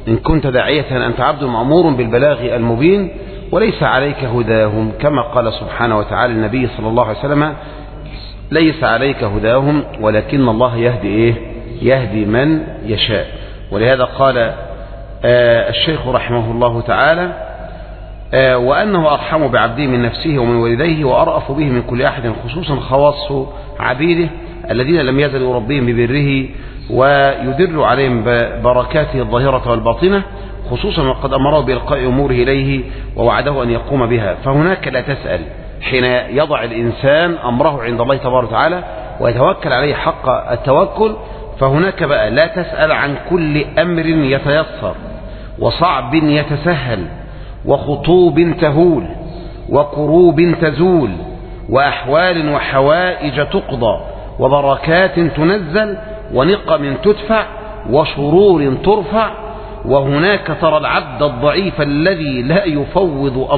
إن كنت داعية أنت عبد مأمور بالبلاغ المبين وليس عليك هداهم، كما قال سبحانه وتعالى النبي صلى الله عليه وسلم ليس عليك هداهم ولكن الله يهدي يهدي من يشاء. ولهذا قال الشيخ رحمه الله تعالى وأنه أرحم بعبده من نفسه ومن والديه وأرأف به من كل أحد، خصوصا خواص عبيده الذين لم يزلوا ربهم ببره ويدر عليهم بركاته الظاهرة والباطنة، خصوصا وقد أمره بإلقاء أموره إليه ووعده أن يقوم بها. فهناك لا تسأل حين يضع الإنسان أمره عند الله تبارك وتعالى ويتوكل عليه حق التوكل، فهناك بقى لا تسأل عن كل أمر يتيسر وصعب يتسهل وخطوب تهول وكروب تزول وأحوال وحوائج تقضى وبركات تنزل ونقم تدفع وشرور ترفع. وهناك ترى العبد الضعيف الذي يفوض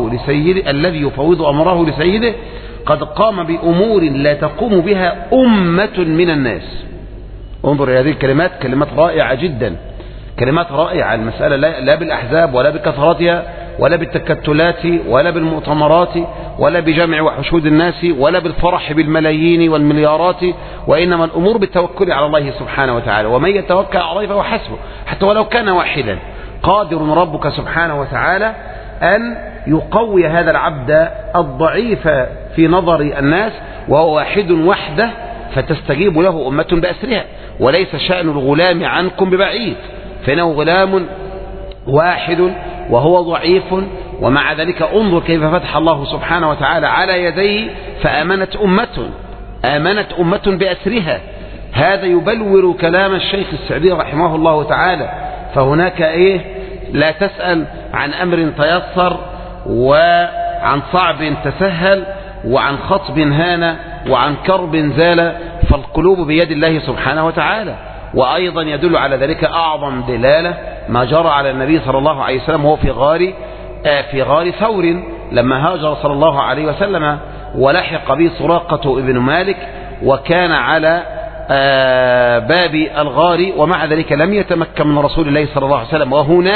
أمره لسيده قد قام بأمور لا تقوم بها أمة من الناس. انظر هذه الكلمات، كلمات رائعة جدا، كلمات رائعة. المسألة لا بالأحزاب ولا بكثرتها ولا بالتكتلات ولا بالمؤتمرات ولا بجمع وحشود الناس ولا بالفرح بالملايين والمليارات، وإنما الأمور بالتوكل على الله سبحانه وتعالى. ومن يتوكل على الله فهو حسبه، حتى ولو كان واحدا. قادر ربك سبحانه وتعالى أن يقوي هذا العبد الضعيف في نظر الناس، وهو واحد وحده فتستجيب له أمة بأسرها. وليس شأن الغلام عنكم ببعيد، فإنه غلام واحد وهو ضعيف، ومع ذلك انظر كيف فتح الله سبحانه وتعالى على يديه فآمنت أمة بأسرها. هذا يبلور كلام الشيخ السعدي رحمه الله تعالى. فهناك لا تسأل عن أمر تيسر وعن صعب تسهل وعن خطب هان وعن كرب زال، فالقلوب بيد الله سبحانه وتعالى. وأيضا يدل على ذلك أعظم دلالة ما جرى على النبي صلى الله عليه وسلم وهو في غار ثور لما هاجر صلى الله عليه وسلم ولحق به سراقة ابن مالك، وكان على باب الغار، ومع ذلك لم يتمكن من رسول الله صلى الله عليه وسلم.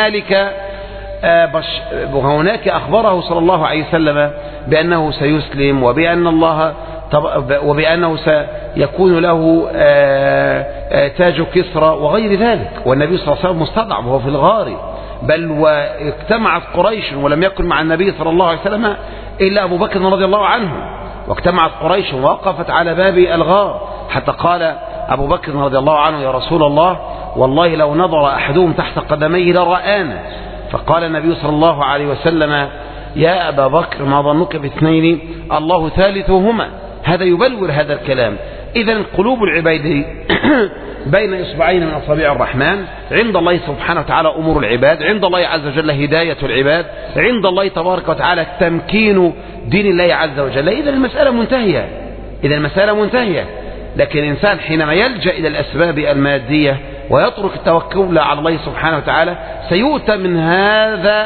وهناك أخبره صلى الله عليه وسلم بأنه سيسلم وبأنه سيكون له تاج كسرى وغير ذلك، والنبي صلى الله عليه وسلم مستضعف وهو في الغار. بل واجتمعت قريش ولم يكن مع النبي صلى الله عليه وسلم إلا أبو بكر رضي الله عنه، واجتمعت قريش ووقفت على باب الغار حتى قال أبو بكر رضي الله عنه يا رسول الله والله لو نظر أحدهم تحت قدميه لرآنا. فقال النبي صلى الله عليه وسلم يا أبا بكر ما ظنك باثنين الله ثالثهما. هذا يبلور هذا الكلام. إذن قلوب العباد بين إصبعين من أصابع الرحمن. عند الله سبحانه وتعالى أمور العباد، عند الله عز وجل هداية العباد، عند الله تبارك وتعالى تمكين دين الله عز وجل. إذن المسألة منتهية. لكن الإنسان حينما يلجأ إلى الأسباب المادية ويترك التوكل على الله سبحانه وتعالى سيؤتى من هذا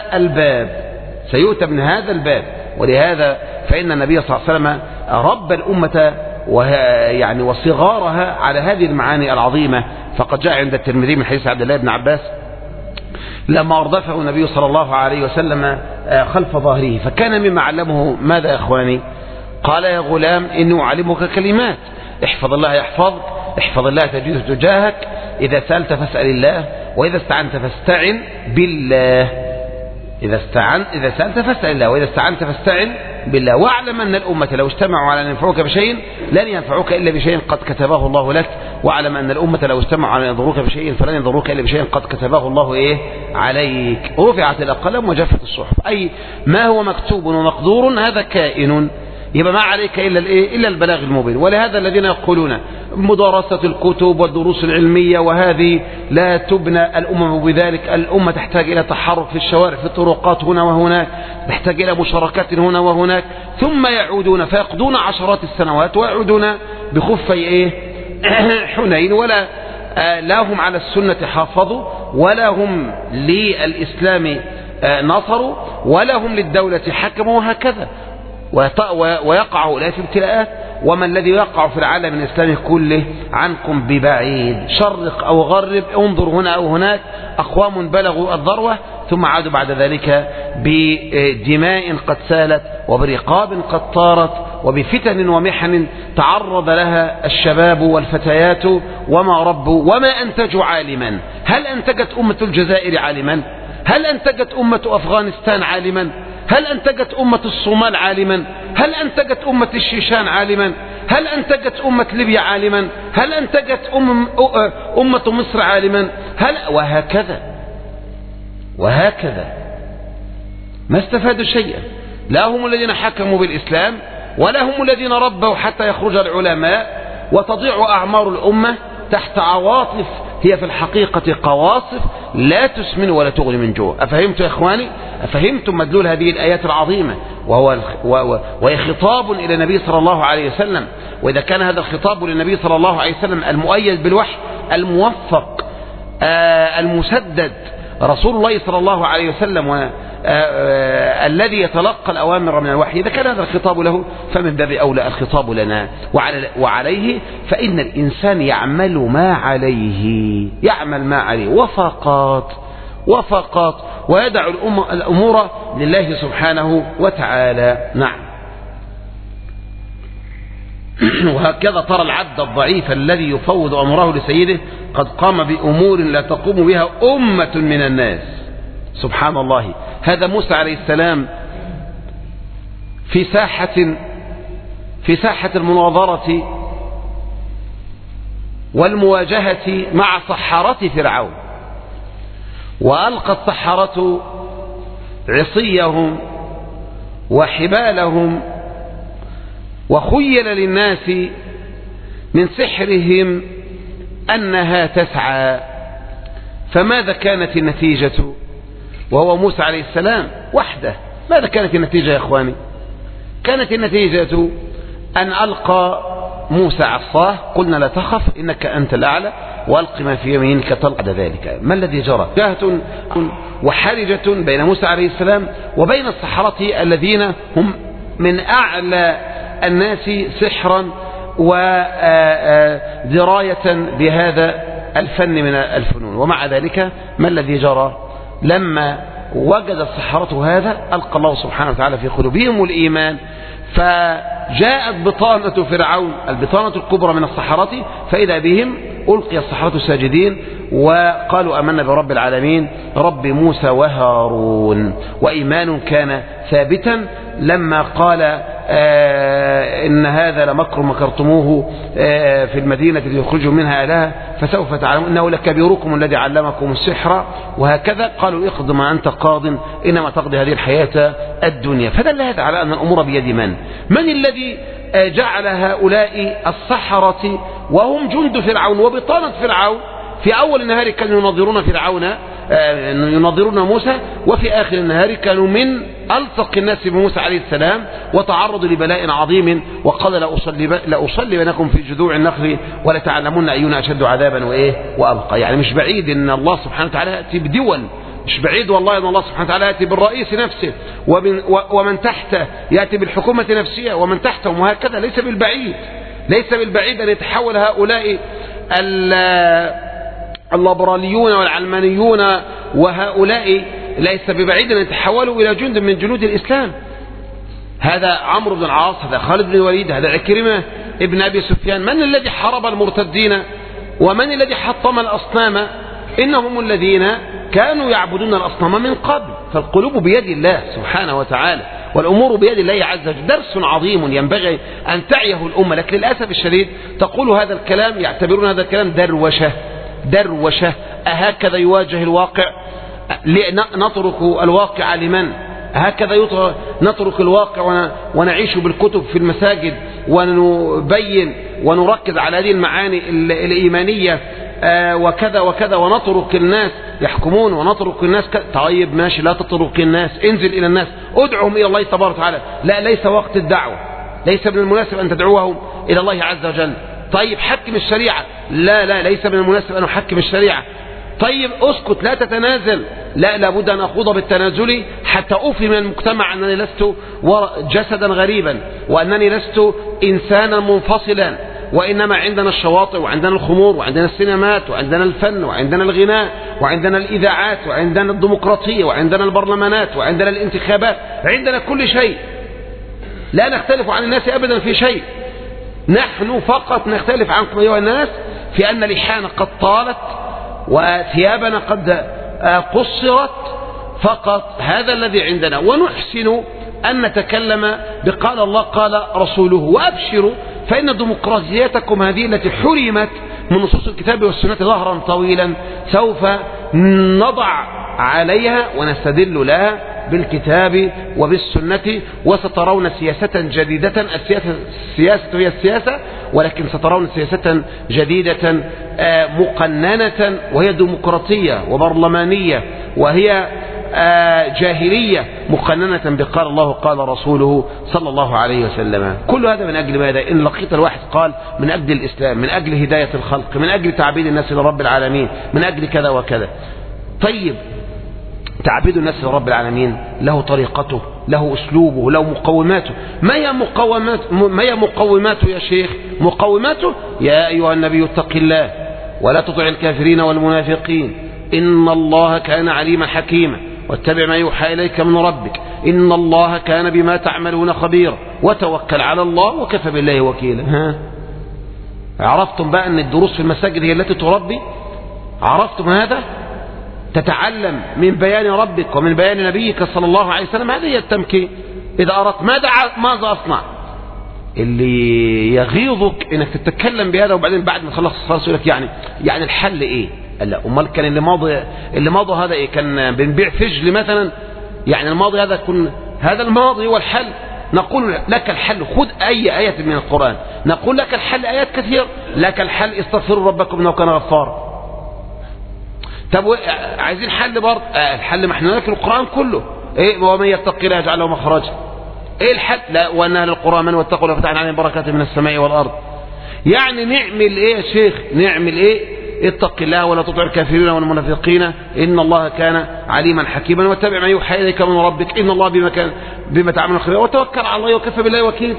الباب. ولهذا فإن النبي صلى الله عليه وسلم ربى الأمة وصغارها على هذه المعاني العظيمة. فقد جاء عند الترمذي من حديث عبد الله بن عباس لما أردفه النبي صلى الله عليه وسلم خلف ظهره، فكان مما علمه ماذا يا إخواني؟ قال يا غلام إني أعلمك كلمات احفظ الله يحفظك، احفظ الله تجده تجاهك، إذا سألت فاسأل الله، وإذا استعنت فاستعن بالله. إذا سألت فاسأل الله، وإذا استعنت فاستعن بالله. واعلم أن الأمة لو اجتمعوا على أن ينفعوك بشيء لن ينفعوك إلا بشيء قد كتبه الله لك. واعلم أن الأمة لو اجتمعوا على أن يضروك بشيء فلن يضروك إلا بشيء قد كتبه الله عليك. رفعت الأقلام وجفت الصحف، أي ما هو مكتوب ومقدور هذا كائن، يبقى ما عليك إلا البلاغ المبين. ولهذا الذين يقولون مدارسة الكتب والدروس العلمية وهذه لا تبنى الأمم بذلك، الأمة تحتاج إلى تحرك في الشوارع في الطرقات هنا وهناك، تحتاج إلى مشاركات هنا وهناك، ثم يعودون فيقضون عشرات السنوات ويعودون بخفي حنين، ولا لا هم على السنة حافظوا، ولا هم للإسلام نصروا، ولا هم للدولة حكموا، وهكذا. ويقع أولئك في ابتلاءات، وما الذي يقع في العالم الإسلامي كله عنكم ببعيد، شرق أو غرب، انظر هنا أو هناك، أقوام بلغوا الذروة ثم عادوا بعد ذلك بدماء قد سالت وبرقاب قد طارت وبفتن ومحن تعرض لها الشباب والفتيات وما ربوا وما أنتجوا عالما. هل أنتجت أمة الجزائر عالما؟ هل أنتجت أمة أفغانستان عالما؟ هل أنتجت أمة الصومال عالما؟ هل أنتجت أمة الشيشان عالما؟ هل أنتجت أمة ليبيا عالما؟ هل أنتجت أمة مصر عالما؟ وهكذا ما استفادوا شيئا، لا هم الذين حكموا بالإسلام ولا هم الذين ربوا حتى يخرج العلماء وتضيع أعمار الأمة تحت عواطف هي في الحقيقة قواصف لا تسمن ولا تغني من جوع. أفهمتم يا إخواني؟ أفهمتم مدلول هذه الآيات العظيمة؟ وهي خطاب إلى النبي صلى الله عليه وسلم، وإذا كان هذا الخطاب للنبي صلى الله عليه وسلم المؤيد بالوحي الموفق المسدد رسول الله صلى الله عليه وسلم الذي يتلقى الأوامر من الوحي، إذا كان هذا الخطاب له فمن باب أولى الخطاب لنا. وعليه فإن الإنسان يعمل ما عليه وفقط ويدع الأمور لله سبحانه وتعالى. نعم. وهكذا ترى العبد الضعيف الذي يفوض أمره لسيده قد قام بأمور لا تقوم بها أمة من الناس. سبحان الله. هذا موسى عليه السلام في ساحة المناظرة والمواجهة مع سحرة فرعون، وألقى السحرة عصيهم وحبالهم، وخيل للناس من سحرهم أنها تسعى. فماذا كانت النتيجة؟ وهو موسى عليه السلام وحده. ماذا كانت النتيجة يا إخواني؟ كانت النتيجة أن ألقى موسى عصاه، قلنا لا تخف إنك أنت الأعلى، وألق ما في يمينك تلقى ذلك. ما الذي جرى؟ جاهة وحرجة بين موسى عليه السلام وبين السحرة الذين هم من أعلى الناس سحرا ودراية بهذا الفن من الفنون. ومع ذلك ما الذي جرى؟ لما وجد السحرة هذا ألقى الله سبحانه وتعالى في قلوبهم الإيمان، فجاءت بطانة فرعون البطانة الكبرى من السحرة، فإذا بهم ألقي السحرة ساجدين وقالوا آمنا برب العالمين رب موسى وهارون. وإيمان كان ثابتا لما قال إن هذا لمكر مكرتموه في المدينة ليخرجوا منها أهلها فسوف تعلمون إنه لكبيركم الذي علمكم السحر. وهكذا قالوا اقض ما أنت قاض إنما تقضي هذه الحياة الدنيا. فدل هذا على أن الأمور بيد من الذي جعل هؤلاء السحرة وهم جند فرعون وبطانة فرعون في أول النهار كانوا يناظرون موسى، وفي آخر النهار كانوا من ألصق الناس بموسى عليه السلام وتعرضوا لبلاء عظيم. وقال لأصلبنكم في جذوع النخل ولتعلمون أينا أشد عذابا وأبقى. يعني مش بعيد أن الله سبحانه وتعالى يأتي بدول، مش بعيد والله أن الله سبحانه وتعالى يأتي بالرئيس نفسه ومن تحته يأتي بالحكومة نفسها ومن تحتهم، وهكذا. ليس بالبعيد أن يتحول هؤلاء الليبراليون والعلمانيون وهؤلاء ليس ببعيد أن يتحولوا إلى جند من جنود الإسلام. هذا عمرو بن العاص، هذا خالد بن الوليد، هذا عكرمة ابن أبي سفيان. من الذي حارب المرتدين ومن الذي حطم الأصنام؟ إنهم الذين كانوا يعبدون الأصنام من قبل. فالقلوب بيد الله سبحانه وتعالى والأمور بيد الله عز وجل. درس عظيم ينبغي أن تعيه الأمة، لكن للأسف الشديد تقول هذا الكلام، يعتبرون هذا الكلام دروشة. أهكذا يواجه الواقع؟ نترك الواقع لمن؟ هكذا نترك الواقع ونعيش بالكتب في المساجد ونبين ونركز على هذه المعاني الإيمانية وكذا وكذا، ونترك الناس يحكمون ونترك الناس طيب ماشي، لا تترك الناس، انزل إلى الناس، ادعوهم إلى الله تبارك وتعالى. لا، ليس وقت الدعوة، ليس من المناسب أن تدعوهم إلى الله عز وجل. طيب حكم الشريعة، لا ليس من المناسب أن أحكم الشريعة. طيب اسكت لا تتنازل، لا، لابد أن أخوض بالتنازل حتى أفهم من المجتمع أنني لست جسدا غريبا، وأنني لست إنسانا منفصلا، وإنما عندنا الشواطئ، وعندنا الخمور، وعندنا السينمات، وعندنا الفن، وعندنا الغناء، وعندنا الإذاعات، وعندنا الديمقراطية، وعندنا البرلمانات، وعندنا الانتخابات، عندنا كل شيء، لا نختلف عن الناس أبدا في شيء. نحن فقط نختلف عنكم أيها الناس في أن لحانا قد طالت وثيابنا قد قصرت، فقط هذا الذي عندنا. ونحسن أن نتكلم بقال الله قال رسوله. وأبشروا فإن ديمقراطيتكم هذه التي حرمت من نصوص الكتاب والسنة ظهرا طويلا سوف نضع عليها ونستدل لها بالكتاب وبالسنة، وسترون سياسة جديدة. السياسة هي السياسة، ولكن سترون سياسة جديدة مقننة، وهي ديمقراطية وبرلمانية، وهي جاهلية مقننة بقال الله قال رسوله صلى الله عليه وسلم. كل هذا من أجل ماذا؟ إن لقيت الواحد قال من أجل الإسلام، من أجل هداية الخلق، من أجل تعبيد الناس لرب العالمين، من أجل كذا وكذا. طيب تعبيد الناس لرب العالمين له طريقته، له أسلوبه، له مقوماته. ما هي مقوماته يا شيخ؟ مقوماته: يا أيها النبي اتق الله ولا تطع الكافرين والمنافقين إن الله كان عليما حكيما واتبع ما يوحى إليك من ربك إن الله كان بما تعملون خبيرا وتوكل على الله وكفى بالله وكيلا. عرفتم بقى أن الدروس في المساجد هي التي تربي؟ عرفتم هذا؟ تتعلم من بيان ربك ومن بيان نبيك صلى الله عليه وسلم. هذه هي التمكين. إذا أردت ماذا أصنع؟ اللي يغيظك إنك تتكلم بهذا وبعدين بعد ما تخلص الصلاة يقول لك يعني الحل إيه؟ لا، أمال كان اللي ماضي هذا إيه؟ كان بنبيع فجل مثلا؟ يعني الماضي هذا هذا الماضي هو الحل. نقول لك الحل، خذ أي آية من القرآن، نقول لك الحل آيات كثير. لك الحل استغفروا ربكم إنه كان غفارا. طب عايزين حل برضه؟ الحل ما احنا لك القرآن كله. ايه؟ ومن يتق الله يجعل له مخرجا. ايه الحل؟ لا، وان اهل القرى من واتقوا الله فتحنا عليهم بركات من السماء والارض. يعني نعمل ايه يا شيخ؟ نعمل ايه؟ اتق الله ولا تطع الكافرين والمنافقين ان الله كان عليما حكيما واتبع ما يوحى اليك من ربك ان الله بما تعملون خبير وتوكل على الله وكفى بالله وكيل.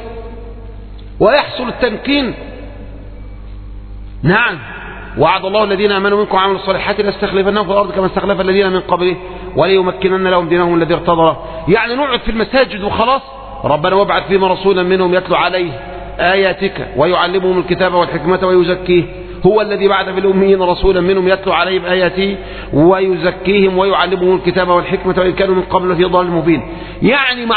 ويحصل التمكين. نعم، وعد الله الذين امنوا منكم وعملوا الصالحات لاستخلفنهم في الارض كما استخلف الذين من قبلهم وليمكنن لهم دينهم الذي ارتضى لهم. يعني نقعد في المساجد وخلاص؟ ربنا وابعث فيهم رسولا منهم يتلو عليه اياتك ويعلمهم الكتاب والحكمه ويزكيهم. هو الذي بعث في الاميين رسولا منهم يتلو عليهم اياته ويزكيهم ويعلمهم الكتاب والحكمه وان كانوا من قبل في ضلال مبين. يعني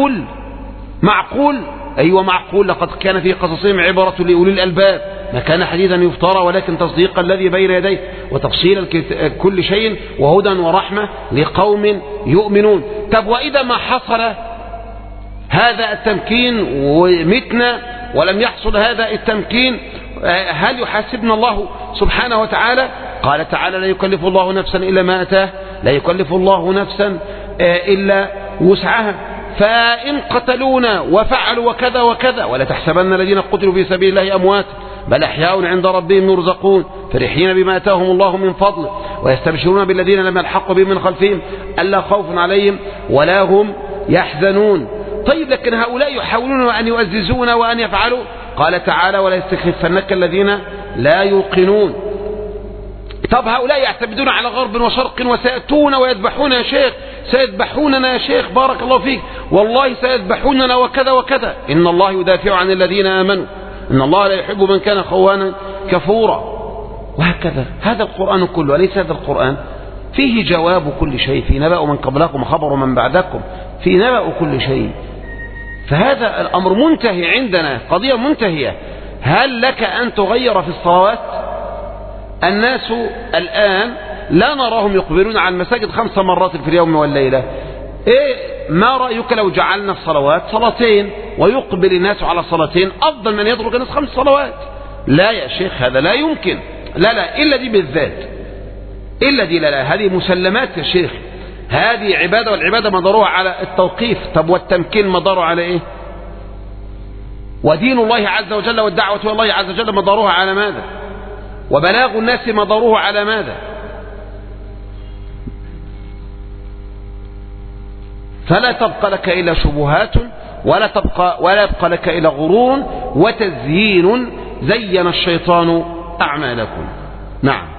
معقول أيوة معقول. لقد كان في قصصهم عبرة لأولي الألباب ما كان حديثا يفترى ولكن تصديق الذي بين يديه وتفصيل كل شيء وهدى ورحمة لقوم يؤمنون. طب وإذا ما حصل هذا التمكين ومتنا ولم يحصل هذا التمكين، هل يحاسبنا الله سبحانه وتعالى؟ قال تعالى: لا يكلف الله نفسا إلا ما أتاه، لا يكلف الله نفسا إلا وسعها. فإن قتلونا وفعلوا وكذا وكذا ولا تحسبن الذين قتلوا في سبيل الله أموات بل أحياء عند ربهم يرزقون فرحين بما آتاهم الله من فضله ويستبشرون بالذين لم يلحقوا بهم من خلفهم ألا خوف عليهم ولا هم يحزنون. طيب لكن هؤلاء يحاولون أن يؤززون وأن يفعلوا. قال تعالى: ولا يستخفنك الذين لا يوقنون. طب هؤلاء يعتمدون على غرب وشرق وسيأتون ويذبحون يا شيخ، سيذبحوننا يا شيخ بارك الله فيك، والله سيذبحوننا وكذا وكذا. إن الله يدافع عن الذين آمنوا إن الله لا يحب من كان خوانا كفورا. وهكذا هذا القرآن كله. أليس هذا القرآن فيه جواب كل شيء؟ في نبأ من قبلكم خبر من بعدكم، في نبأ كل شيء. فهذا الأمر منتهي عندنا، قضية منتهية. هل لك أن تغير في الصلوات؟ الناس الآن لا نراهم يقبلون على المساجد 5 مرات في اليوم والليلة. إيه ما رأيك لو جعلنا الصلوات صلاتين ويقبل الناس على صلاتين أفضل من يترك الناس 5 صلوات؟ لا يا شيخ، هذا لا يمكن. لا إلا دي بالذات، إلا دي لا هذه مسلمات يا شيخ. هذه عبادة، والعبادة مدارها على التوقيف. طب والتمكين مداره على إيه؟ ودين الله عز وجل والدعوة إلى الله عز وجل مدارها على ماذا؟ وبلاغ الناس مداره على ماذا؟ فلا تبقى لك إلا شبهات ولا يبقى لك إلا غرور وتزيين زين الشيطان أعمالكم. نعم.